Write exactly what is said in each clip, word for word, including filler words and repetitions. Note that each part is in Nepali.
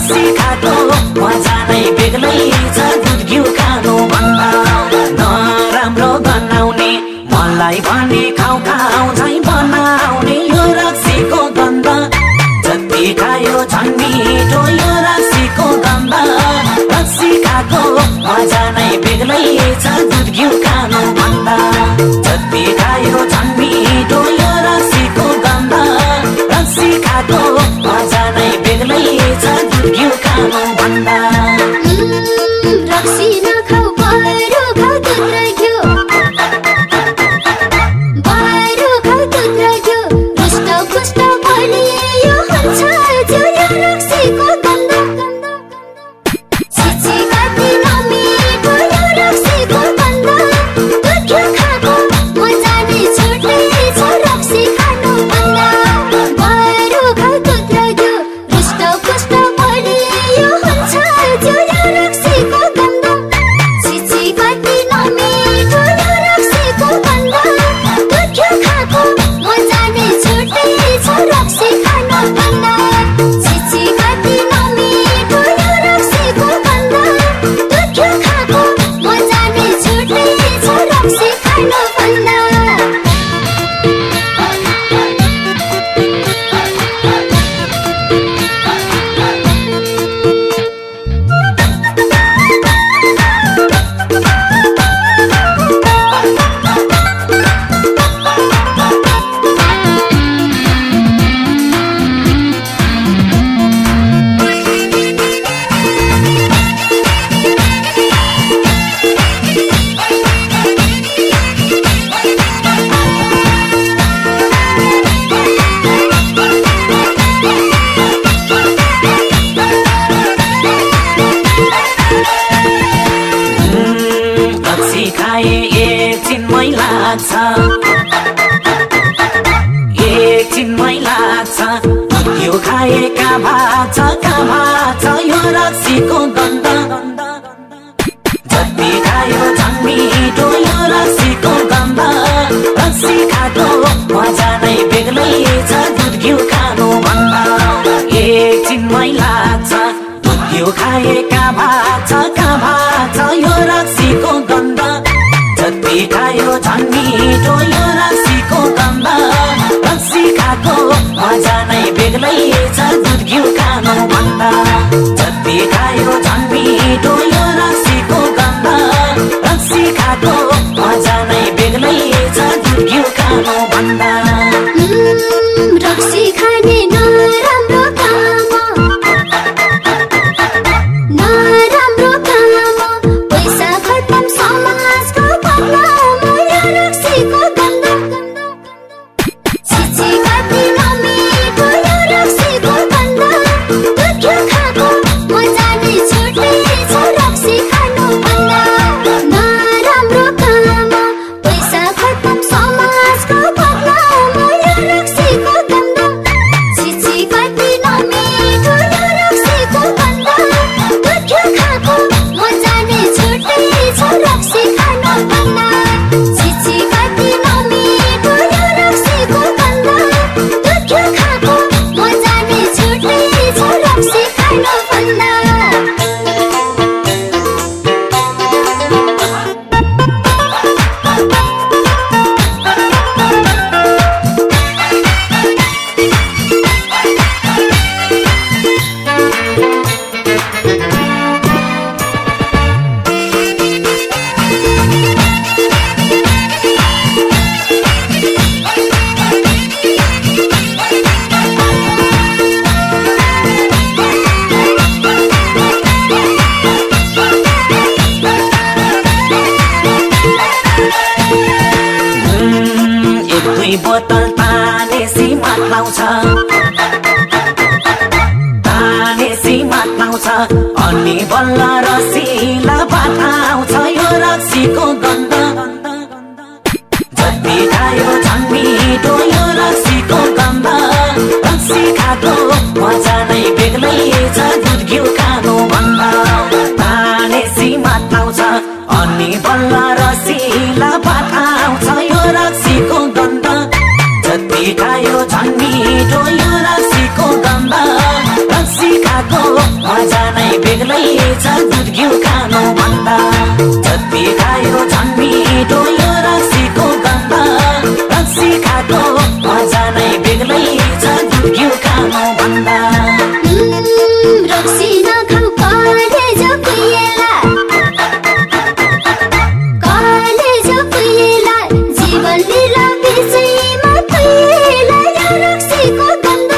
रक्सी खाएको मजा नै बेग्लै छ दुध घिउ खानु भन्दा नराम्रो बनाउने मलाई भने खाउ खाउ झै बनाउने यो रक्सीको गन्ध जति खायो झन् मिठो यो रक्सीको गन्ध रक्सी खाएको मजा नै बेग्लै छ दुध घिउ खानु भन्दा जति खायो झन् मिठो यो रक्सीको गन्ध रक्सी खाएको मजा नै बेग्लै छ दुध घिउ खानु भन्दा रक्सी नखाऊ बरु खाऊ दुध र घिउ बरु खाऊ दुध र घिउ रुष्ट पुष्ट बलियो हुन्छ जो यो रक्सीको गन्ध छिछि कति नमिठो यो रक्सीको गन्ध दुध घिउ खाएको मजा नै छुट्टै छ रक्सी खानु भन्दा बरु खाऊ दुध र घिउ रुष्ट पुष्ट बलियो हुन्छ जो यो रक्सीको गन्ध छिछि कति नमिठो यो रक्सीको गन्ध दुध घिउ खाएको मजा नै छुट्टै छ रक्सी खानु भन्दा छिछि कति नमिठो यो रक्सीको गन्ध दुध घिउ खाएको मजा नै छुट्टै छ रक्सी खानु भन्दा रक्सी खाए एकछिनमै लाग्छ एकछिनमै लाग्छ यो खाएका भाग्छ का भाग्छ यो रक्सीको गन्ध जति खायो झन् मिठो यो रक्सीको गन्ध रक्सी खाएको मजा नै बेग्लै छ दुध घिउ खानु भन्दा एकछिनमै लाग्छ यो खाएका भाग्छ का भाग्छ यो रक्सीको गन्ध जति खायो झन् मिठो यो रक्सीको गन्ध रक्सी खाएको मजा नै बेग्लै छ दुध घिउ खानु भन्दा जति खायो झन् मिठो यो रक्सीको गन्ध रक्सी खाएको मजा नै बेग्लै छ दुध घिउ खानु भन्दा रक्सी खाने नराम्रो काम नराम्रो काम पैसा खत्तम समाजको बदनाम यो रक्सीको गन्ध छिछि कति नमिठो यो रक्सीको गन्ध दुध घिउ खाएको मजा नै छुट्टै छ रक्सी खानु भन्दा नराम्रो काम पैसा खत्तम समाजको बदनाम यो रक्सीको गन्ध छिछि कति नमिठो यो रक्सीको गन्ध दुध घिउ खाएको मजा नै छुट्टै छ रक्सी खानु भन्दा छिछि कति नमिठो यो रक्सीको गन्ध दुध घिउ खाएको मजा नै छुट्टै छ रक्सी खानु भन्दा एक दुई बोतल तानेसी मात लाउँछ तानेसी मात लाउँछ अनि बल्ल रसिला भात आउँछ यो रक्सीको गन्ध जति खायो झन् मिठो यो रक्सीको गन्ध रक्सी खाएको मजा नै बेग्लै छ दुध घिउ खानु भन्दा तानेसी मात लाउँछ अनि बल्ल रसिला भात आउँछ यो रक्सीको गन्ध जति खायो झन् मिठो यो रक्सीको गन्ध रक्सी खाएको बेग्लै छ दुध घिउ खानु भन्दा जति खायो झन् मिठो यो रक्सीको गन्ध रक्सी खाएको मजा नै बेग्लै छ दुध घिउ खानु भन्दा रक्सी नखाऊ कलेज कुहिएला कलेज कुहिएला जीवन लीला विषयमा कुहिएला यो रक्सीको गन्ध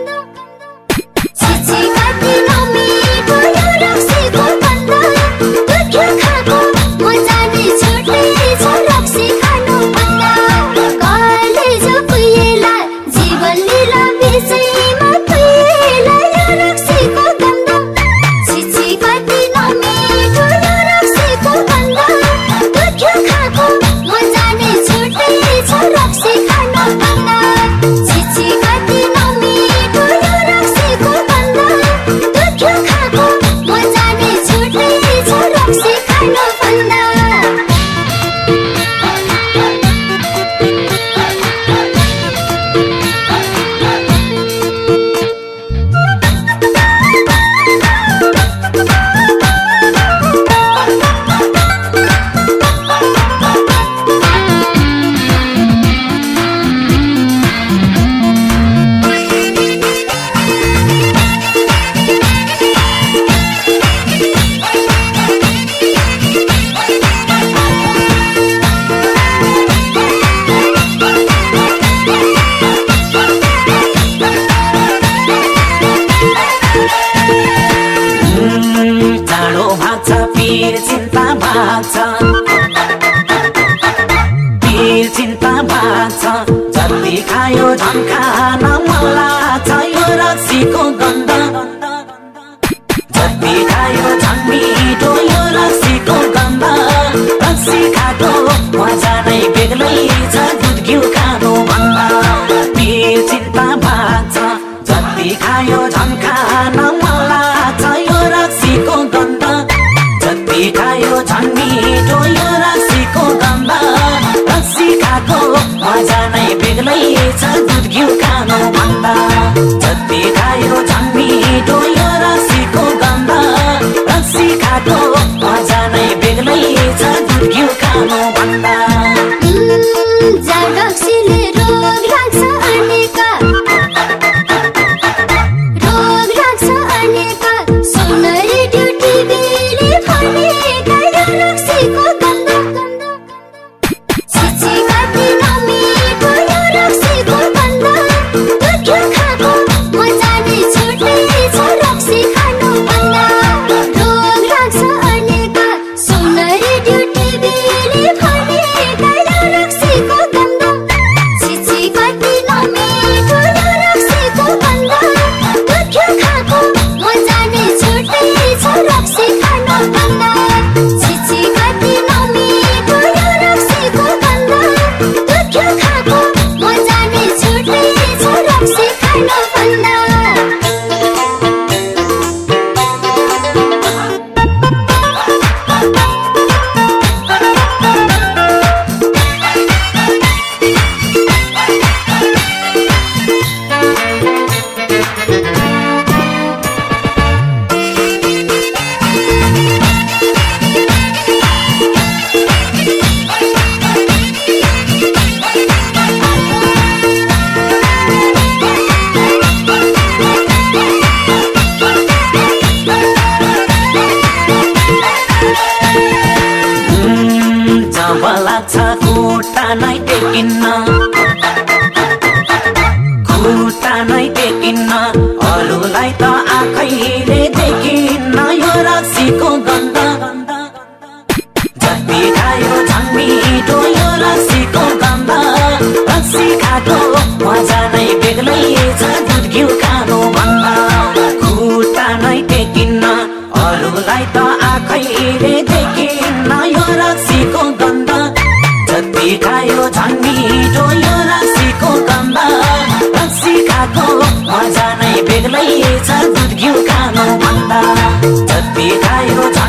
छिछि कति नमिठो यो रक्सीको गन्ध दुध घिउ खाएको मजा नै छुट्टै छ रक्सी खानु भन्दा कलेज कुहिएला जीवन लीला विषयमा कुहिएला यो रक्सीको गन्ध छिछि कति नमिठो यो रक्सीको गन्ध दुध घिउ खाएको मजा नै छुट्टै छ रक्सी खानु भन्दा छिछि कति नमिठो यो रक्सीको गन्ध दुध घिउ खाएको मजा नै छुट्टै छ रक्सी खानु भन्दा चाँडो भाग्छ पीर चिन्ता भाग्छ पीर चिन्ता भाग्छ जति खायो झन् खान मन लाग्छ यो रक्सीको गन्ध जति खायो झन् मिठो यो रक्सीको गन्ध रक्सी खाएको मजा नै बेग्लै छ दुध घिउ खानु भन्दा पीर चिन्ता भाग्छ जति खायो झन् खान मन लाग्छ यो रक्सीको गन्ध जति खायो झन् मिठो यो रक्सीको गन्ध रक्सी खाएको मजा नै बेग्लै छ दुध घिउ खानु भन्दा जति खायो झन् मिठो यो रक्सीको गन्ध रक्सी खाएको मजा नै बेग्लै छ दुध घिउ खानु भन्दा जा रक्सीले रोग लाग्छ अनेका रोग लाग्छ अनेका सुनरी ड्युटी बेली भनेका यो रक्सीको गन्ध छिछि कति नमिठो यो रक्सीको गन्ध दुध घिउ खाएको मजा नै छुट्टै छ रक्सी खानु भन्दा रोग लाग्छ अनेका सुनरी ड्युटी बेली भनेका यो रक्सीको गन्ध छिछि कति नमिठो यो रक्सीको गन्ध दुध घिउ खाएको मजा नै छुट्टै छ रक्सी खानु भन्दा छिछि कति नमिठो यो रक्सीको गन्ध दुध घिउ खाएको मजा नै छुट्टै छ रक्सी खानु भन्दा जब लाग्छ खुट्टा नै टेकिन्न खुट्टा नै टेकिन्न अरूलाई त आँखैले देखिन्न यो रक्सीको गन्ध जति खायो झन् मिठो यो रक्सीको गन्ध रक्सी खाएको मजा नै बेग्लै छ दुध घिउ खानु भन्दा खुट्टा नै टेकिन्न अरूलाई त आँखैले देखिन्न यो रक्सीको गन्ध जति खायो झन् मिठो यो रक्सीको गन्ध रक्सी खाएको मजा नै बेग्लै छ दुध घिउ खानु भन्दा जति खायो